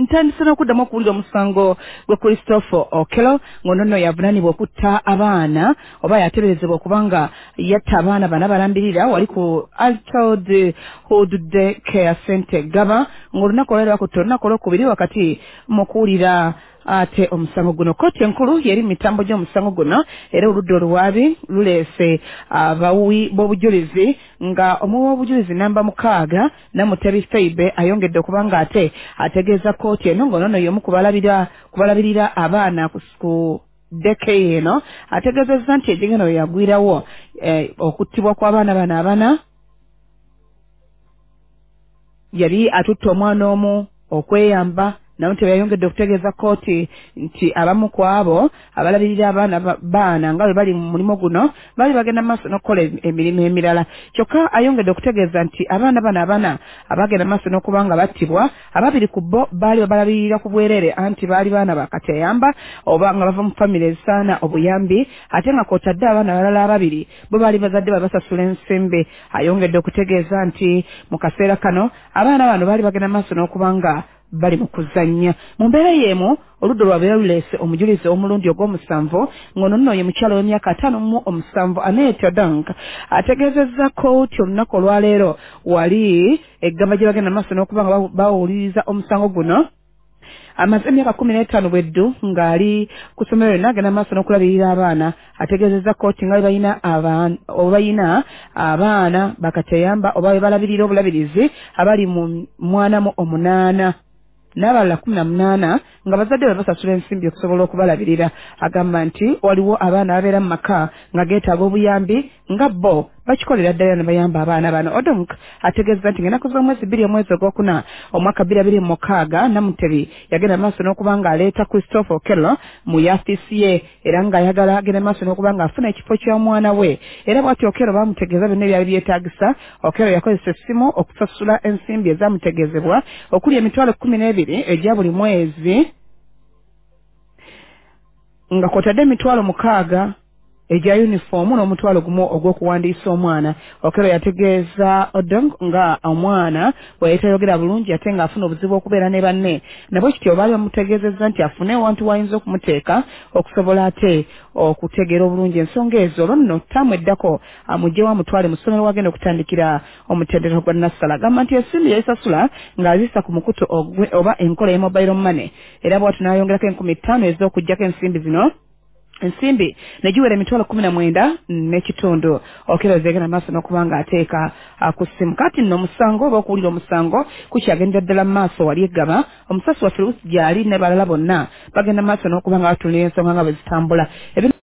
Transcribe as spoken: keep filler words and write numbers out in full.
ntandise n'okuddamu okuwulira omusango gwe Christopher Okello ng'ono nno yavunaanibwa okutta abaana oba yateeberezebwa okubanga yatta abaana bana balambirira wali ku Altoid Hood Day Care Center Gaba ng'olunaku olwali lwakutte olunaku olwokubiri wakati mu kuwulira ate omusango guno. Kkooti enkulu yeri mu mitambo gy'omusango guno era oludda oluwaabi luleese abawuwi b'obujulizi nga omuwi w'obujulizi namba mukaaga Namutebi Feibe ayongedde okuba nga ate ategeeza kkooti eno ng'onono y'omu kubalabira kubalabirira abaana ku deke eno ategeezezza nti ejjinga eno yagwirawo eh, okuttibwa kw'abaana bano abana yali atutte omwana omu okweyamba Namutebi yayongedde okutegeeza kkooti nti abamu ku abo abalabirira abaana baana nga bwe bali mu mulimo guno bali bagenda maaso n'okukola emirimu emirala. Kyokka ayongedde okutegeeza nti abaana bano abana abagenda maaso n'okuba nga battibwa ababiri ku bo baali babalabirira ku bwereere anti baali baana bakateyamba oba nga bava mu famire ezisaana obuyambi ate nga kw'otadde abaana abalala ababiri bo baali bazadde babasasula ensembe. Ayongedde okutegeeza nti mu kaseera kano abaana bano baali bagenda maaso n'okuba nga bali mu kuzannya. Mu mbeera y'emu oludda lwabwe luleese omujulizi omulundi ogw'omusanvu ng'ono nno ye mukyala w'emyaka ataano mu omusanvu Annette Odang ategeezezza kkooti olunaku olwaleero wali eggamba gye bagenda maaso n'okuba nga bawuliriza omusango guno amaze emyaka kumi n'etaano bweddu ng'ali ku ssomero lyonna agenda maaso n'okulabirira abaana. Ategeezezza kkooti nga bayina abaana oba bayina abaana bakateyamba oba bwe balabirira obulabirizi abali mu mwana mu omunaana n'abalala kumi na munaana nga bazadde babasasula ensimbi okusobola okubalabirira. Agamba nti waliwo abaana ababeera mu maka nga geetaaga obuyambi nga bo bakikolera ddala ne bayamba abaana bano. Odong ategeeza nti ng'ennaku z'omwezi bbiri omwezi ogwokuna omwaka bbiri abiri mu mukaaga Namutebi yagenda maaso n'okuba ng'aleeta Christopher Okello mu yafisi ye era ng'ayagala agenda maaso n'okuba ng'afuna ekifo ky'omwana we era bw'ati Okello baamutegeeza byonna ebyali byetaagisa. Okello yakozesa essimu okusasula ensimbi ezaamutegeezebwa okuli emitwalo kkumi n'ebiri egya buli mwezi nga kw'otadde emitwalo mukaaga ejja uniformu n'omutwalo gumu ogw'okuwandiisa omwana. Okello yategeeza Odong nga omwana bwe yeetayogera bulungi ate ng'afuna obuzibu okubeera ne banne nabwe kityo baali bamutegeezezza nti afune ewantu wayinza okumuteeka okusobola ate okutegeera obulungi ensonga ezo. Olwo nno ttaamu eddako amugyewo amutwale mu ssomero wagenda okutandikira omutendera gwa nassala. Agamba nti ensimbi yayisasula ng'azissa ku mukutu oba enkola ye mobile money era bw'ati n'ayongerako enkumi ttaano ez'okuggyako ensimbi zino ensimbi negiwera emitwalo kumi na mwenda n'ekitundu. Okello zeegenda maaso n'okuba ng'ateeka ku ssimu. Kati nno omusango oba okuwulira omusango kukyagendera ddala mu maaso wali eggaba omusasi waffe Luusi gy'ali ne balala bonna bagenda maaso n'okuba nga batunulira ensonga nga bwe zitambula.